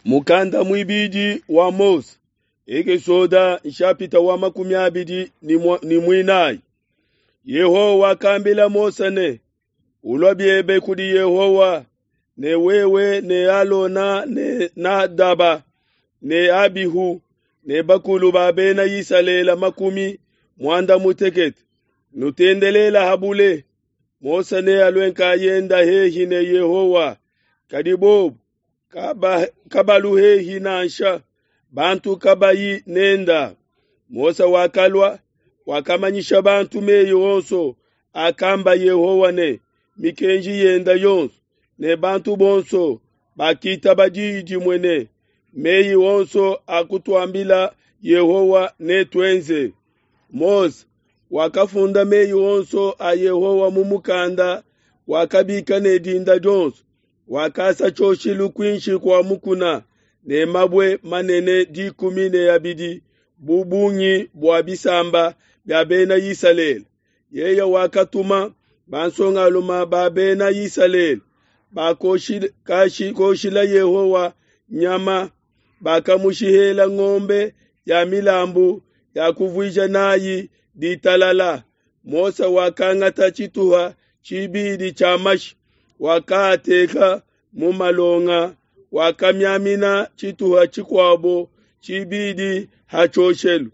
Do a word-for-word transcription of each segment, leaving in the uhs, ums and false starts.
Mukanda mwibidi wa Mose. Ege soda nshapita wa makumi abidi ni, ni mwinai. Yehowa kambila Mose ne. Ulobiebe kudi Yehowa. Ne wewe ne Alona ne Nadaba. Ne Abihu. Ne bakulu babena yisalela makumi. Mwanda muteket. Nutendelela habule. Mose ne alwenka yenda hehi ne Yehowa. Kadibobu. Kaba, kabalu hehi nansha. Bantu kabayi nenda. Mose wakalwa. Wakamanyisha bantu meyo onso. Akamba Yehowa ne. Mikenji yenda yonso. Ne bantu bonso. Bakita bajiji mwene. Meyi onso akutuambila Yehowa ne twenze. Mose wakafunda meyi onso a Yehowa mumukanda. Wakabika ne dinda jonso. Wakasa choshilu kwinshi kwa mukuna. Ne mabwe manene di kumine yabidi. Bubunyi buabisamba babena Yisalel. Yeye wakatuma bansonga luma babena Yisalel. Bakoshila kashi koshila Yehowa nyama. Bakamushihela ngombe ya milambu ya kuvuija nayi ditalala. Mose wakangata chituha chibidi chamashi. Wakateka mumalonga. Wakamyamina chituha chikwabo chibidi hachoshelu.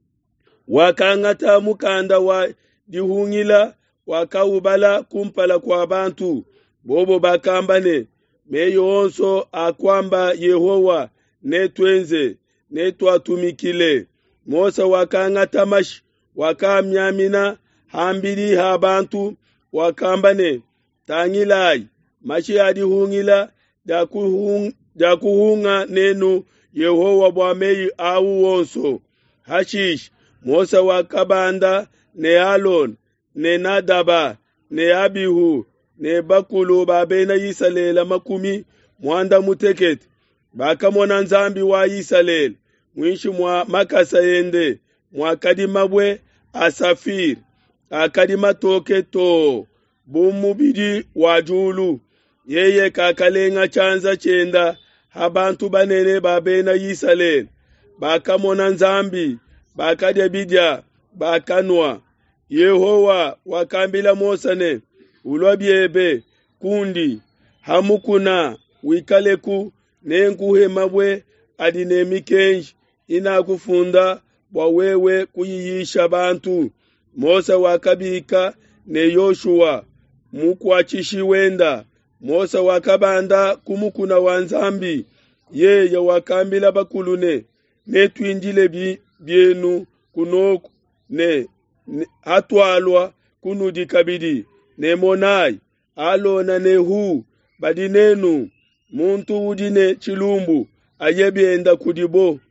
Wakangata mukanda wa dihungila. Wakaubala kumpala kwa bantu. Bobo bakambane. Meyo onso akwamba Yehowa netwenze netwatumikile. Mose wakangata mashi. Wakamyamina hambili ha bantu. Wakambane. Tangilai. Mashi adihungila. Dakuhung, dakuhunga nenu Yehowa bwameyi au onso. Hashish. Mose wakabanda ne Alon. Ne Nadaba. Ne Abihu. Ne bakulu babena Yisalela makumi. Mwanda muteket. Bakamona nzambi wa Yisalel. Mwinshi mwa makasa yende. Mwa kadimabwe asafir. Akadima toke to. Bumubidi wajulu. Yeye kakalenga chanza chenda. Habantu banene babena Yisalel. Bakamona nzambi. Bakadebidya. Bakanwa. Yehowa wakambila Mose ne. Ulobiebe kundi. Hamukuna wikaleku nenkuhe mabwe adinemi kenji. Ina kufunda wawewe kuyiyisha bantu. Mose wakabika ne Yoshua. Mukwachishi wenda. Mose wakabanda kumukuna wanzambi. Yeye wakambila bakulune. Ne twinjile bienu kunoku. Ne, ne hatwalwa kunudi kabidi. Ne monai. Alona ne hu. Badinenu. Muntu udine chilumbu. Ayebienda kudibo.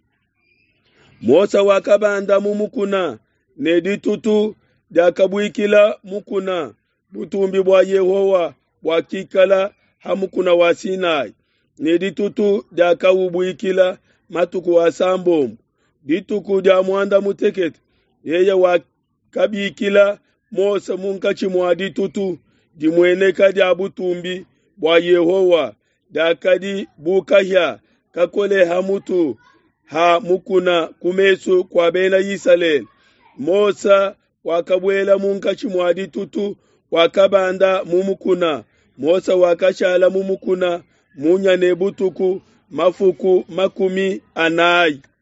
Mose wakabanda mumukuna. Ne ditutu. Dakabuikila mukuna. Butumbi bwa Yehowa. Wakikala hamukuna wa Sinai. Ne ditutu dakawubuikila matuku wa sambom. Dituku da mwanda muteket. Yeye wakabikila Mose munkachi mwa ditutu. Dimweneka dia butumbi bwa Yehowa. Dakadi bukahya kakole hamutu. Ha mukuna kumesu kwa bena Yisalel. Mose wakabwela munkachi mwa ditutu. Wakabanda mumukuna. Mose wakashala mumukuna. Munya nebutuku mafuku makumi anai.